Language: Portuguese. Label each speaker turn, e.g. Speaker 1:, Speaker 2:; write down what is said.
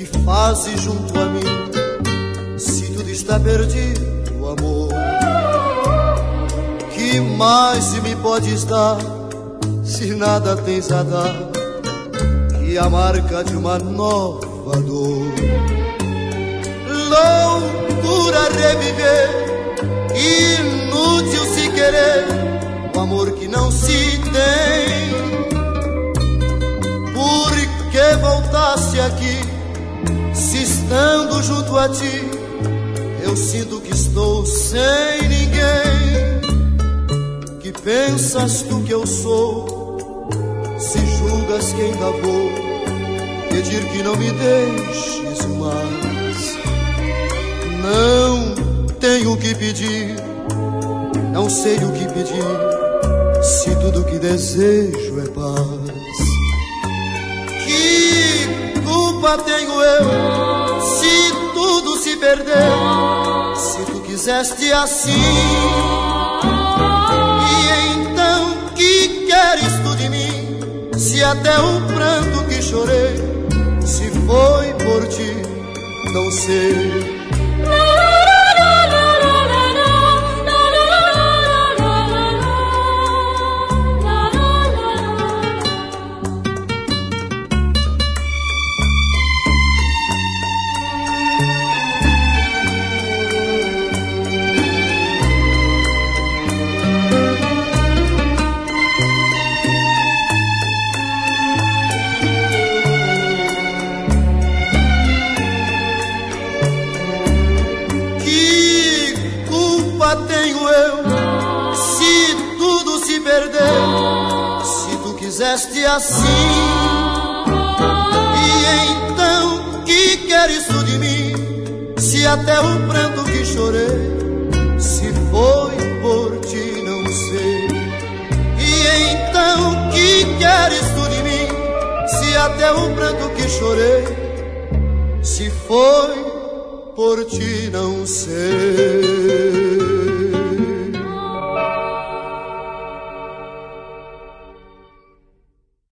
Speaker 1: fazes junto a mim, se tudo está perdido, amor? Que mais me podes dar, se nada tens a dar, que a marca de uma nova dor? Loucura reviver, inútil se querer o amor que não se tem. Por que voltasse aqui, se estando junto a ti eu sinto que estou sem ninguém? Que pensas tu que eu sou, se julgas que ainda vou pedir que não me deixes mais? Não tenho o que pedir, não sei o que pedir, se tudo que desejo é paz. Que culpa tenho eu, se tudo se perdeu, se tu quiseste assim? E então que queres tu de mim, se até o pranto que chorei, se foi por ti, não sei. Tenho eu, se tudo se perdeu, se tu quiseste assim? E então que queres tu de mim, se até o pranto que chorei, se foi por ti, não sei. E então que queres tu de mim, se até o pranto que chorei, se foi por ti, não sei.